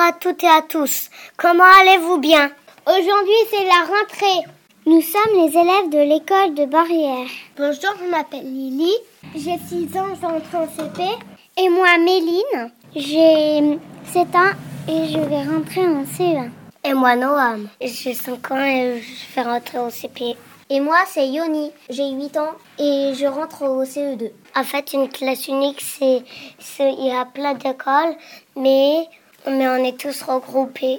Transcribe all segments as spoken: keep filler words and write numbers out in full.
à toutes et à tous. Comment allez-vous bien? Aujourd'hui, c'est la rentrée. Nous sommes les élèves de l'école de Barrières. Bonjour, je m'appelle Lily. J'ai six ans, j'entre en C P. Et moi, Méline, j'ai sept ans et je vais rentrer en C E un. Et moi, Noam, j'ai cinq ans et je vais rentrer au C P. Et moi, c'est Yoni, j'ai huit ans et je rentre au C E deux. En fait, une classe unique, c'est, c'est il y a plein d'écoles, mais, mais on est tous regroupés.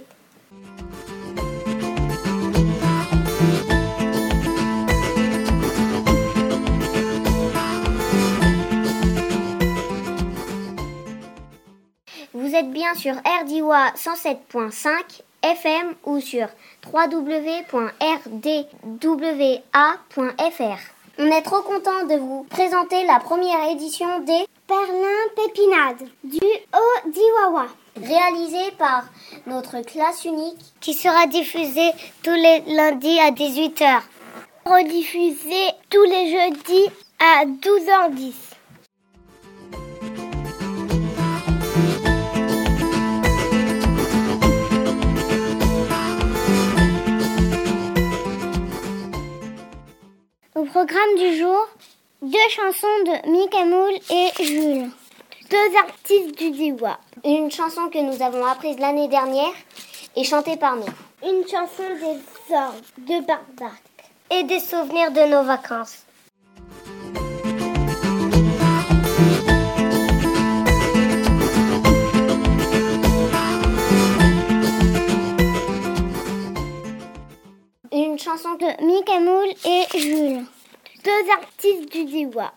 Vous êtes bien sur R D W A cent sept virgule cinq F M ou sur w w w point r d w a point f r. On est trop content de vous présenter la première édition des Perlin Pépinades du Haut-Diwawa, réalisée par notre classe unique qui sera diffusée tous les lundis à dix-huit heures. Rediffusée tous les jeudis à douze heures dix. Au programme du jour, deux chansons de Mika Moul et Jules, deux artistes du Diwawa. Une chanson que nous avons apprise l'année dernière et chantée par nous. Une chanson des orgues de Barbac. Et des souvenirs de nos vacances. Une chanson de Mika Moul et Jules, deux artistes du Diwawa.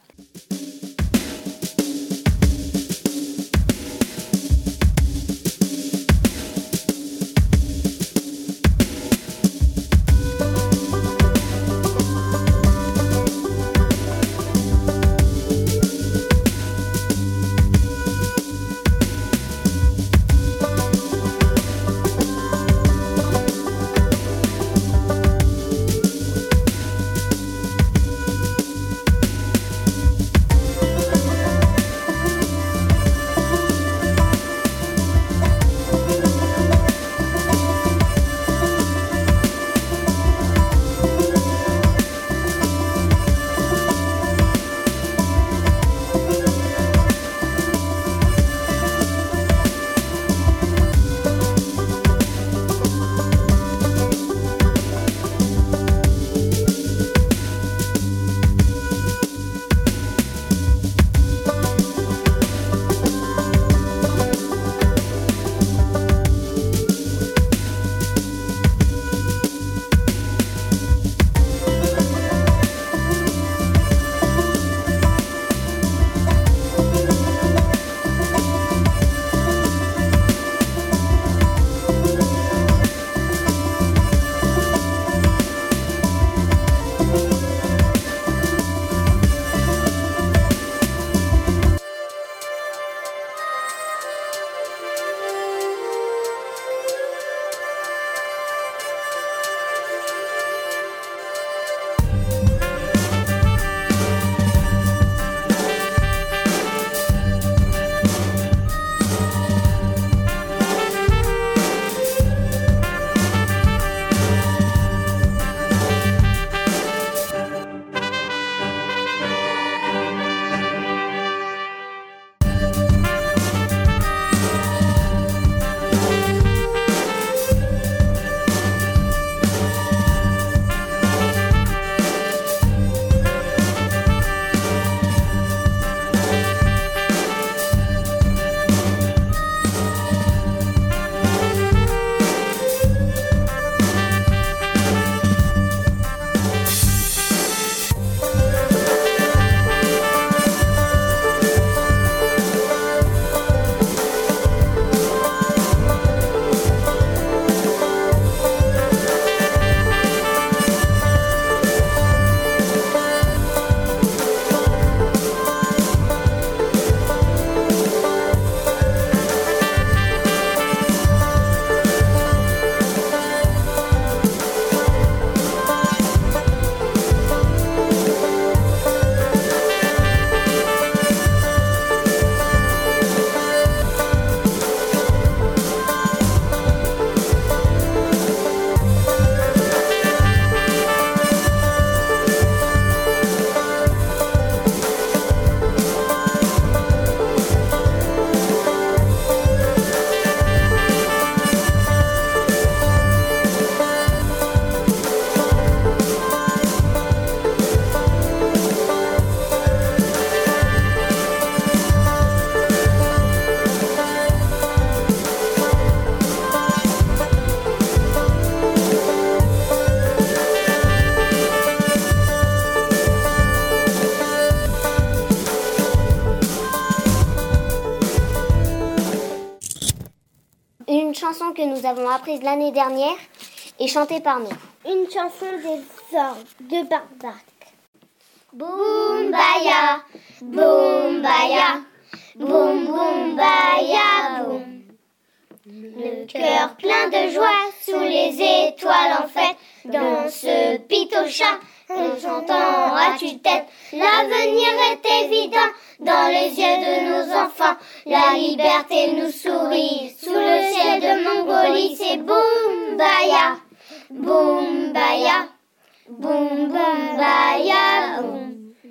que nous avons apprises l'année dernière et chantées par nous. Une chanson des orgues de Barbac. Boum baya, boum baya, boum boum baya boum. Le cœur plein de joie sous les étoiles en fête, dans ce pitocha, en chantant à tue-tête. L'avenir est évident dans les yeux de nos enfants. La liberté nous sourit sous le ciel de Mongolie. C'est boum baya, boum baya, boum boum baya boum.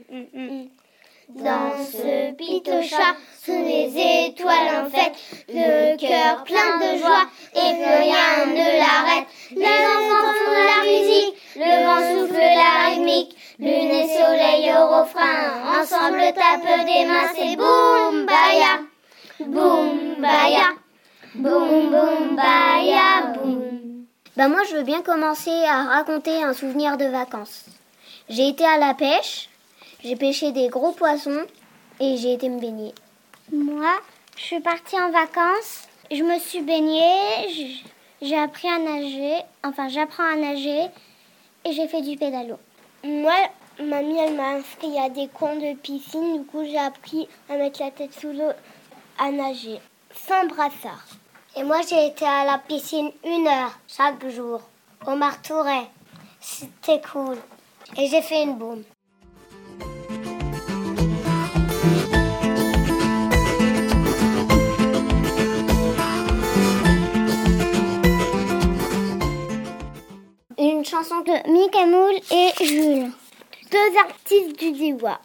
Dans ce pitocha, sous les étoiles en fête, le cœur plein de joie et plus rien ne l'arrête. Les enfants font la musique, le vent souffle la rythmique, lune et soleil au refrain, ensemble tapent des mains. C'est boum baya, boum baya, boum boum baya boum. Ben moi je veux bien commencer à raconter un souvenir de vacances. J'ai été à la pêche, j'ai pêché des gros poissons et j'ai été me baigner. Moi, je suis partie en vacances, je me suis baignée, j'ai appris à nager, enfin j'apprends à nager et j'ai fait du pédalo. Moi, mamie, elle m'a inscrit à des cours de piscine, du coup j'ai appris à mettre la tête sous l'eau, à nager, sans brassard. Et moi, j'ai été à la piscine une heure chaque jour, au Martouret. C'était cool. Et j'ai fait une boum. Une chanson de Mickey Moule et Jules, deux artistes du Diois.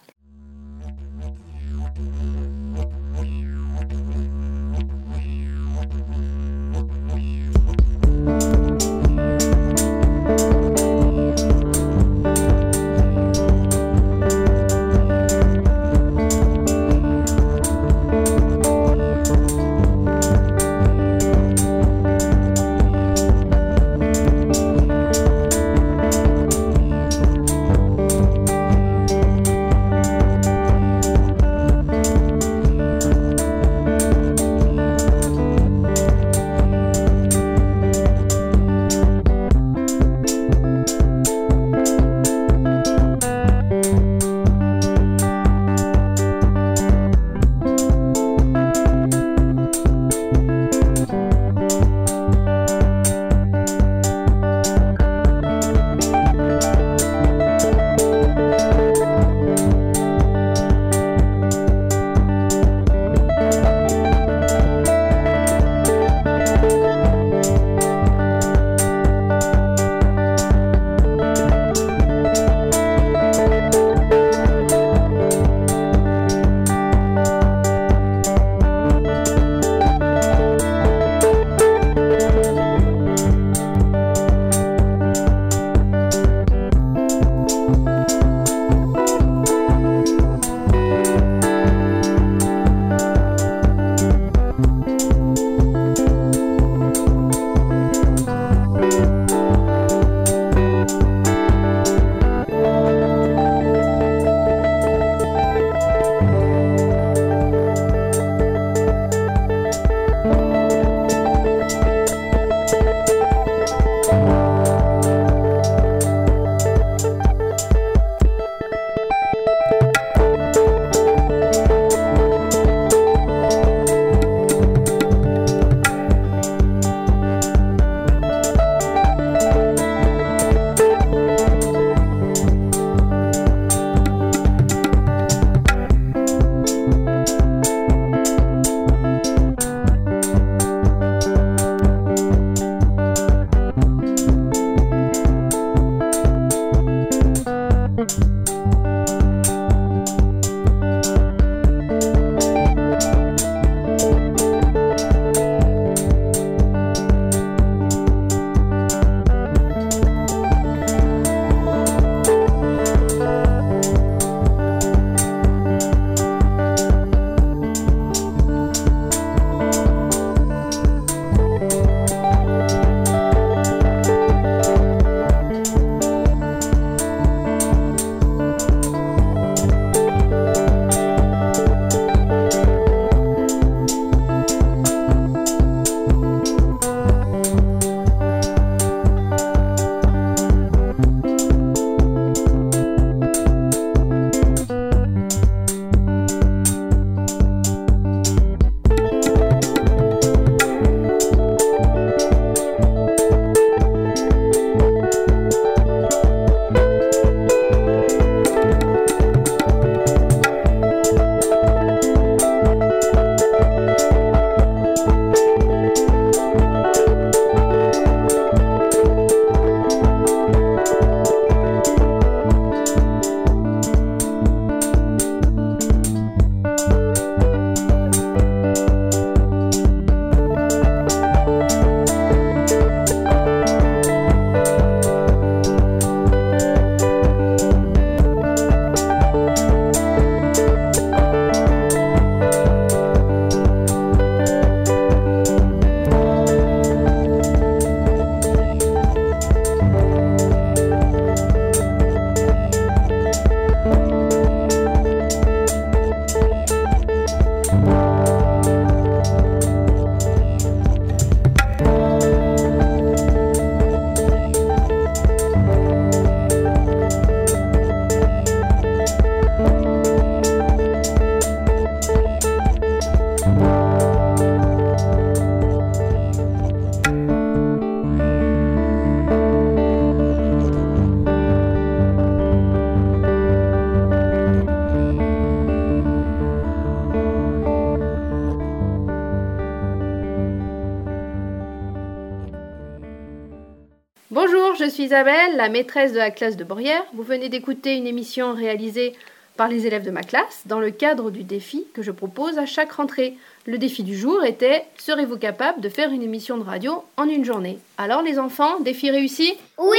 Bonjour, je suis Isabelle, la maîtresse de la classe de Borrières. Vous venez d'écouter une émission réalisée par les élèves de ma classe dans le cadre du défi que je propose à chaque rentrée. Le défi du jour était « Serez-vous capable de faire une émission de radio en une journée ?» Alors les enfants, défi réussi? Oui!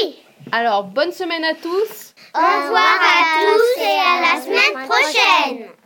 Alors, bonne semaine à tous. Au revoir à tous et à la semaine prochaine.